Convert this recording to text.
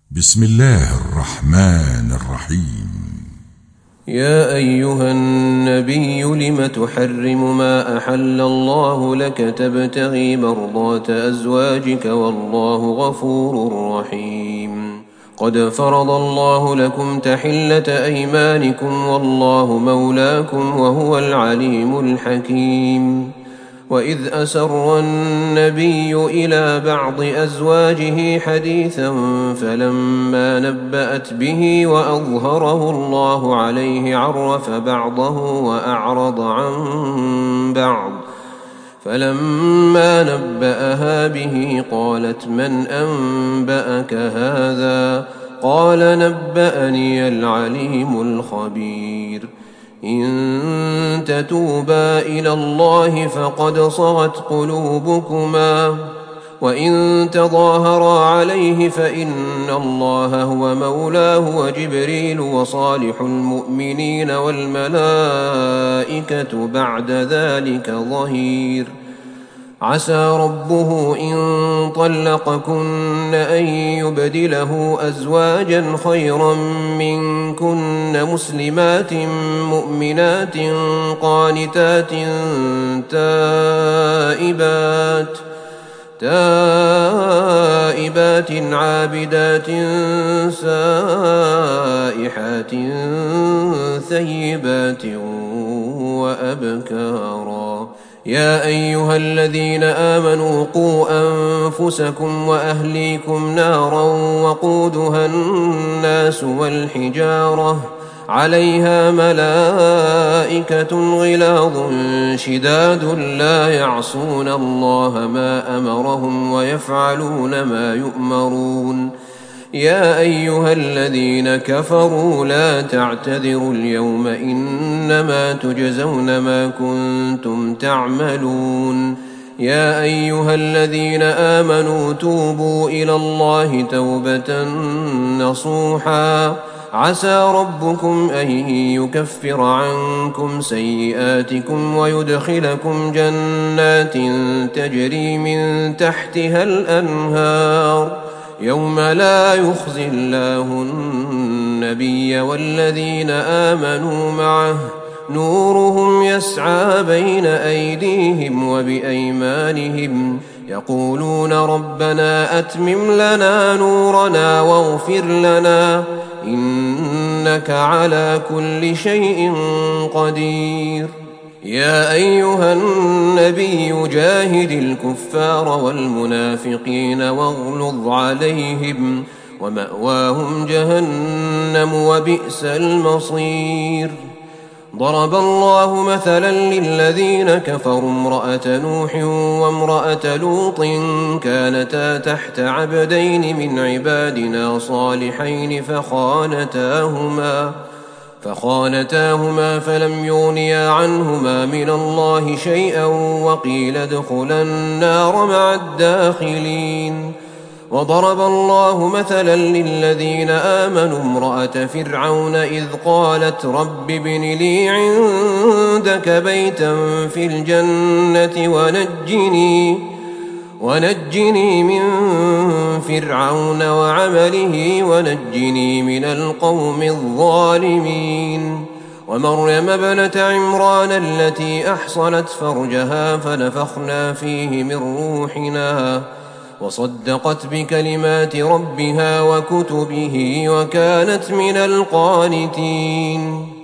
بسم الله الرحمن الرحيم. يا أيها النبي لم تحرم ما أحل الله لك تبتغي مرضات أزواجك والله غفور رحيم. قد فرض الله لكم تحلة أيمانكم والله مولاكم وهو العليم الحكيم. وإذ أسر النبي إلى بعض أزواجه حديثا فلما نبأت به وأظهره الله عليه عرف بعضه وأعرض عن بعض، فلما نبأها به قالت من أنبأك هذا؟ قال نبأني العليم الخبير. إن تتوبا إلى الله فقد صغت قلوبكما وإن تظاهرا عليه فإن الله هو مولاه وجبريل وصالح المؤمنين والملائكة بعد ذلك ظهير. عسى ربه إن طلقكن أن يبدله أزواجا خيرا منكن مسلمات مؤمنات قانتات تائبات عابدات سائحات ثيبات وأبكارا. يا أيها الذين آمنوا قوا أنفسكم وأهليكم نارا وقودها الناس والحجارة عليها ملائكة غلاظ شداد لا يعصون الله ما أمرهم ويفعلون ما يؤمرون. يا أيها الذين كفروا لا تعتذروا اليوم إنما تجزون ما كنتم تعملون. يا أيها الذين آمنوا توبوا إلى الله توبة نصوحا عسى ربكم أن يكفر عنكم سيئاتكم ويدخلكم جنات تجري من تحتها الأنهار يوم لا يخزي الله النبي والذين آمنوا معه نورهم يسعى بين أيديهم وبأيمانهم يقولون ربنا أتمم لنا نورنا واغفر لنا إنك على كل شيء قدير. يا أيها النبي جاهد الكفار والمنافقين واغلظ عليهم ومأواهم جهنم وبئس المصير. ضرب الله مثلا للذين كفروا امرأة نوح وامرأة لوط كانتا تحت عبدين من عبادنا صالحين فخانتاهما فلم يغنيا عنهما من الله شيئا وقيل ادخلا النار مع الداخلين. وضرب الله مثلا للذين آمنوا امرأة فرعون إذ قالت رب ابن لي عندك بيتا في الجنة ونجني من فرعون وعمله ونجني من القوم الظالمين. ومريم ابنة عمران التي أحصنت فرجها فنفخنا فيه من روحنا وصدقت بكلمات ربها وكتبه وكانت من القانتين.